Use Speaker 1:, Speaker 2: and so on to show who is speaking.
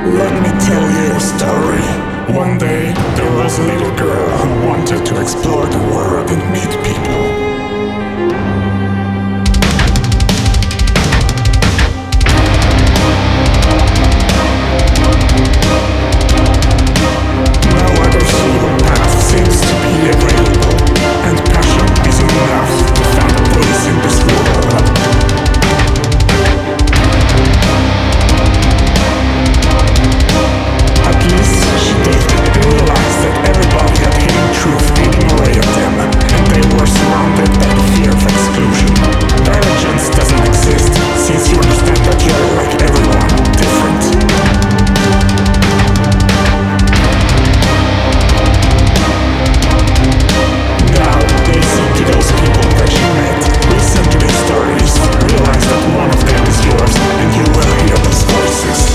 Speaker 1: Let me tell you a story. One day, there was a little girl who wanted to explore the world and meet people.